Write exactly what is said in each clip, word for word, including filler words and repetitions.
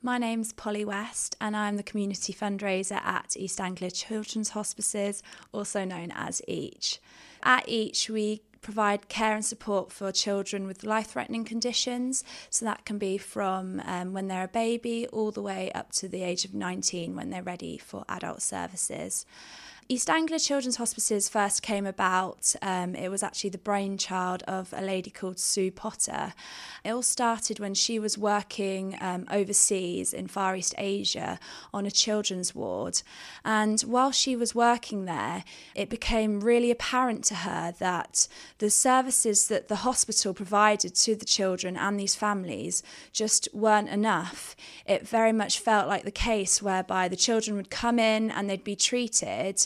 My name's Polly West and I'm the community fundraiser at East Anglia Children's Hospices, also known as EACH. At EACH we provide care and support for children with life-threatening conditions, so that can be from um, when they're a baby all the way up to the age of nineteen when they're ready for adult services. East Anglia Children's Hospices first came about, um, it was actually the brainchild of a lady called Sue Potter. It all started when she was working um, overseas in Far East Asia on a children's ward. And while she was working there, it became really apparent to her that the services that the hospital provided to the children and these families just weren't enough. It very much felt like the case whereby the children would come in and they'd be treated,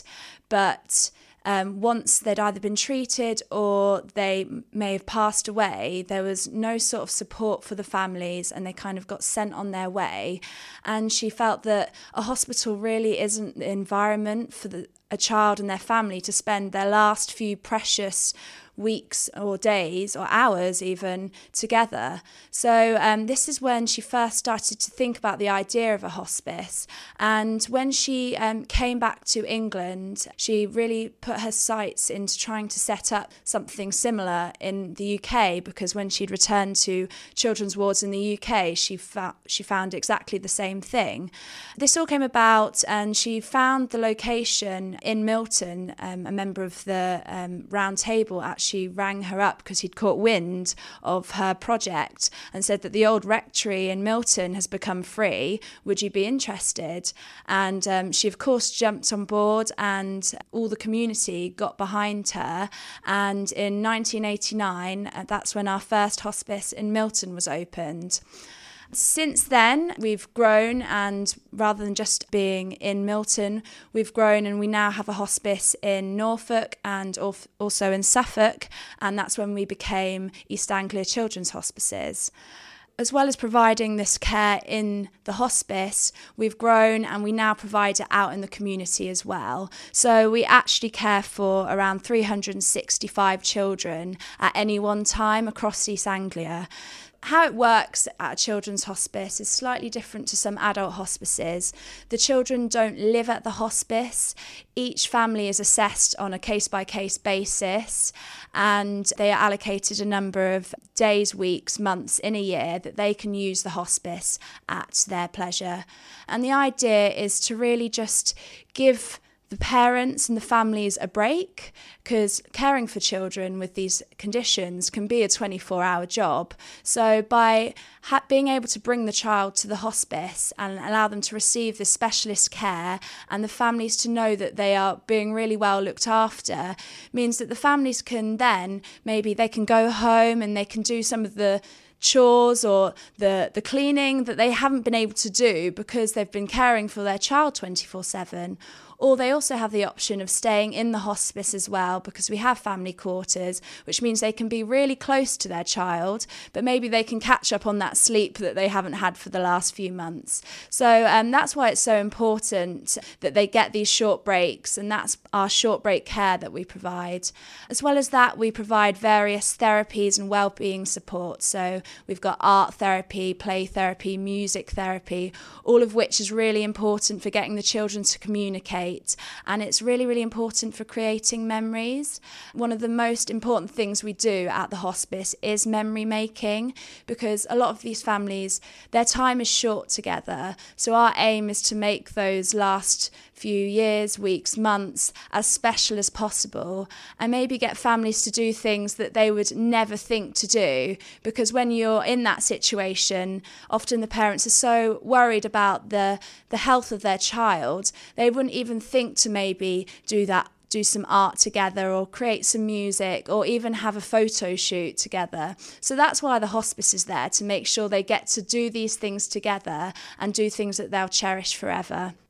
but um, once they'd either been treated or they may have passed away, there was no sort of support for the families and they kind of got sent on their way. And she felt that a hospital really isn't the environment for the, a child and their family to spend their last few precious weeks or days or hours even together. So um, this is when she first started to think about the idea of a hospice. And when she um, came back to England, she really put her sights into trying to set up something similar in the U K, because when she'd returned to children's wards in the U K, she, fa- she found exactly the same thing. This all came about and she found the location in Milton. Um, a member of the um, round table actually She rang her up because he'd caught wind of her project and said that the old rectory in Milton has become free. Would you be interested? And um, she, of course, jumped on board and all the community got behind her. And in nineteen eighty-nine, uh, that's when our first hospice in Milton was opened. Since then, we've grown, and rather than just being in Milton, we've grown and we now have a hospice in Norfolk and also in Suffolk, and that's when we became East Anglia Children's Hospices. As well as providing this care in the hospice, we've grown and we now provide it out in the community as well. So we actually care for around three hundred sixty-five children at any one time across East Anglia. How it works at a children's hospice is slightly different to some adult hospices. The children don't live at the hospice. Each family is assessed on a case-by-case basis, and they are allocated a number of days, weeks, months in a year that they can use the hospice at their pleasure. And the idea is to really just give the parents and the families a break, because caring for children with these conditions can be a twenty-four hour job. So by ha- being able to bring the child to the hospice and allow them to receive this specialist care and the families to know that they are being really well looked after, means that the families can then, maybe they can go home and they can do some of the chores or the, the cleaning that they haven't been able to do because they've been caring for their child twenty-four seven. Or they also have the option of staying in the hospice as well, because we have family quarters, which means they can be really close to their child, but maybe they can catch up on that sleep that they haven't had for the last few months. So um, that's why it's so important that they get these short breaks, and that's our short break care that we provide. As well as that, we provide various therapies and wellbeing support. So we've got art therapy, play therapy, music therapy, all of which is really important for getting the children to communicate. And it's really, really important for creating memories. One of the most important things we do at the hospice is memory making, because a lot of these families, their time is short together. So our aim is to make those last few years, weeks, months as special as possible, and maybe get families to do things that they would never think to do, because when you're in that situation, often the parents are so worried about the the health of their child, they wouldn't even think to maybe do that do some art together or create some music or even have a photo shoot together. So that's why the hospice is there, to make sure they get to do these things together and do things that they'll cherish forever.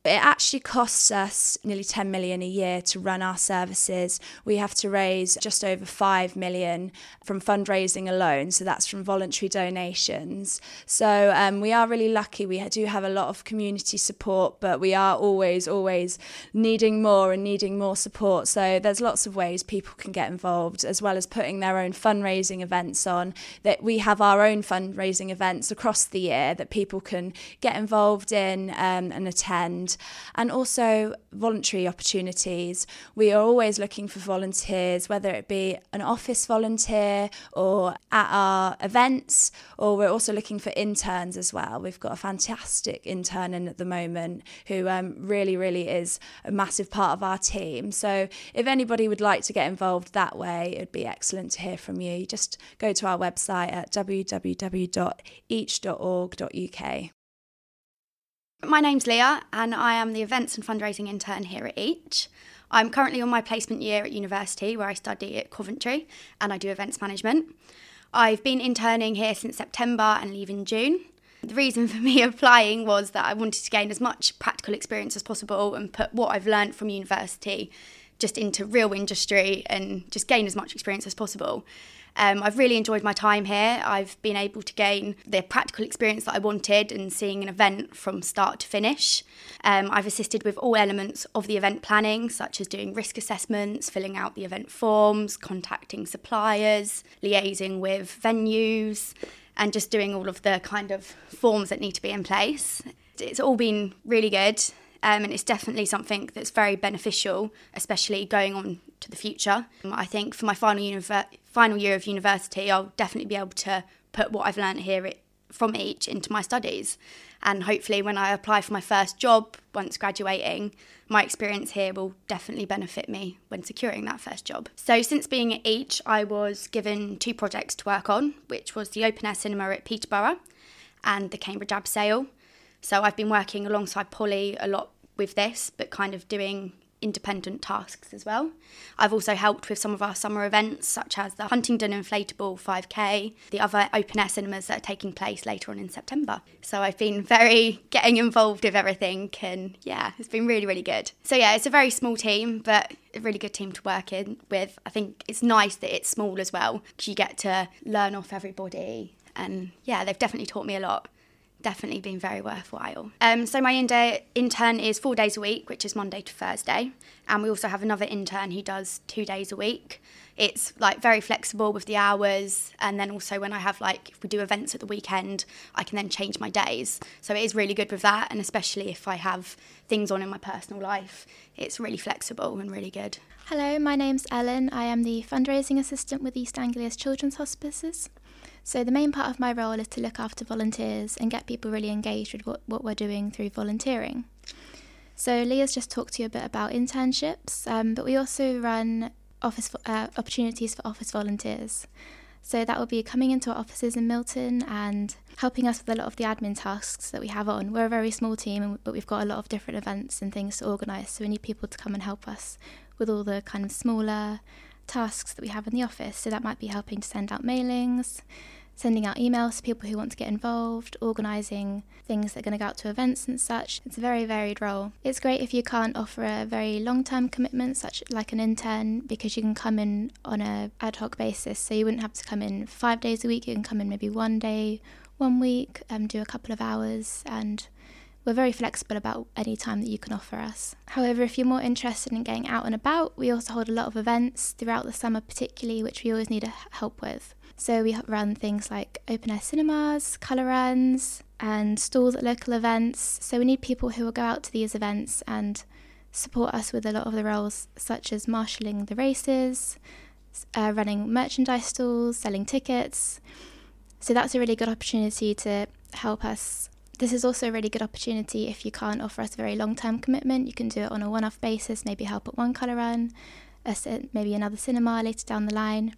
It actually costs us nearly ten million a year to run our services. We have to raise just over five million from fundraising alone, so that's from voluntary donations. So um, we are really lucky. We do have a lot of community support, but we are always, always needing more and needing more support. So there's lots of ways people can get involved, as well as putting their own fundraising events on. That we have our own fundraising events across the year that people can get involved in um, and attend. And also voluntary opportunities. We are always looking for volunteers, whether it be an office volunteer or at our events, or we're also looking for interns as well. We've got a fantastic intern in at the moment who um, really, really is a massive part of our team. So if anybody would like to get involved that way, it'd be excellent to hear from you. Just go to our website at w w w dot each dot org dot u k. My name's Leah and I am the Events and Fundraising Intern here at Each. I'm currently on my placement year at university where I study at Coventry and I do events management. I've been interning here since September and leave in June. The reason for me applying was that I wanted to gain as much practical experience as possible and put what I've learned from university just into real industry and just gain as much experience as possible. Um, I've really enjoyed my time here. I've been able to gain the practical experience that I wanted and seeing an event from start to finish. Um, I've assisted with all elements of the event planning, such as doing risk assessments, filling out the event forms, contacting suppliers, liaising with venues, and just doing all of the kind of forms that need to be in place. It's all been really good. Um, and it's definitely something that's very beneficial, especially going on to the future. I think for my final univer- final year of university, I'll definitely be able to put what I've learned here it, from Each into my studies. And hopefully when I apply for my first job, once graduating, my experience here will definitely benefit me when securing that first job. So since being at Each, I was given two projects to work on, which was the open air cinema at Peterborough and the Cambridge Abseil. So I've been working alongside Polly a lot with this, but kind of doing independent tasks as well. I've also helped with some of our summer events, such as the Huntingdon Inflatable five K, the other open air cinemas that are taking place later on in September. So I've been very getting involved with everything, and yeah, it's been really, really good. So yeah, it's a very small team, but a really good team to work in with. I think it's nice that it's small as well, because you get to learn off everybody, and yeah, they've definitely taught me a lot. Definitely been very worthwhile. Um, so my in- intern is four days a week, which is Monday to Thursday. And we also have another intern who does two days a week. It's like very flexible with the hours. And then also when I have like, if we do events at the weekend, I can then change my days. So it is really good with that. And especially if I have things on in my personal life, it's really flexible and really good. Hello, my name's Ellen. I am the fundraising assistant with East Anglia's Children's Hospices. So the main part of my role is to look after volunteers and get people really engaged with what, what we're doing through volunteering. So Leah's just talked to you a bit about internships, um, but we also run office uh, opportunities for office volunteers. So that will be coming into our offices in Milton and helping us with a lot of the admin tasks that we have on. We're a very small team, but we've got a lot of different events and things to organise, so we need people to come and help us with all the kind of smaller tasks that we have in the office. So that might be helping to send out mailings, sending out emails to people who want to get involved, organising things that are going to go out to events and such. It's a very varied role. It's great if you can't offer a very long-term commitment, such like an intern, because you can come in on a ad hoc basis. So you wouldn't have to come in five days a week. You can come in maybe one day, one week, um, do a couple of hours, and we're very flexible about any time that you can offer us. However, if you're more interested in getting out and about, we also hold a lot of events throughout the summer particularly, which we always need help with. So we run things like open air cinemas, colour runs, and stalls at local events. So we need people who will go out to these events and support us with a lot of the roles, such as marshalling the races, uh, running merchandise stalls, selling tickets. So that's a really good opportunity to help us. This is also a really good opportunity if you can't offer us a very long-term commitment. You can do it on a one-off basis, maybe help at one colour run, maybe another cinema later down the line.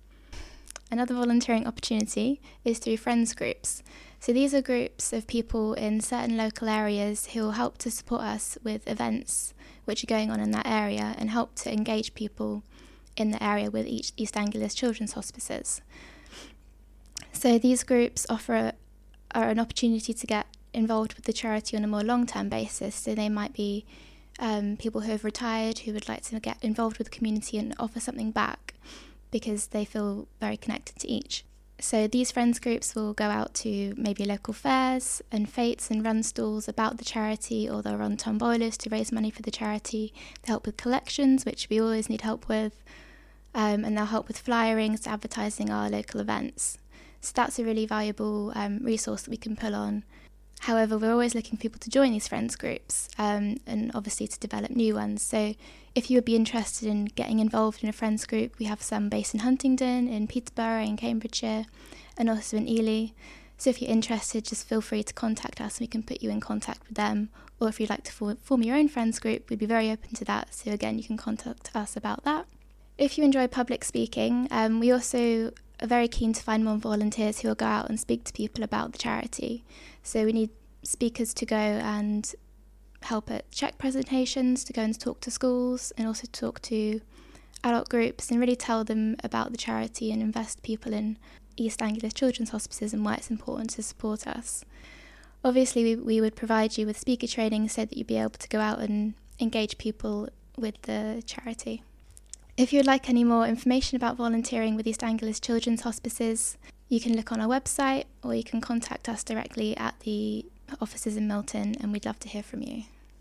Another volunteering opportunity is through friends groups. So these are groups of people in certain local areas who will help to support us with events which are going on in that area and help to engage people in the area with each East Anglia's Children's Hospices. So these groups offer a, are an opportunity to get involved with the charity on a more long-term basis. So they might be um, people who have retired who would like to get involved with the community and offer something back because they feel very connected to each. So these friends groups will go out to maybe local fairs and fetes and run stalls about the charity, or they'll run tombolas to raise money for the charity. They'll help with collections, which we always need help with, um, and they'll help with flyerings, advertising our local events. So that's a really valuable um, resource that we can pull on. However, we're always looking for people to join these friends groups um, and obviously to develop new ones. So if you would be interested in getting involved in a friends group, we have some based in Huntingdon, in Peterborough, in Cambridgeshire, and also in Ely. So if you're interested, just feel free to contact us and we can put you in contact with them. Or if you'd like to form, form your own friends group, we'd be very open to that. So again, you can contact us about that. If you enjoy public speaking, um, we also are very keen to find more volunteers who will go out and speak to people about the charity. So we need speakers to go and help at check presentations, to go and talk to schools and also talk to adult groups and really tell them about the charity and invest people in East Anglia Children's Hospices and why it's important to support us. Obviously, we, we would provide you with speaker training so that you'd be able to go out and engage people with the charity. If you would like any more information about volunteering with East Anglia Children's Hospices, you can look on our website or you can contact us directly at the offices in Milton, and we'd love to hear from you.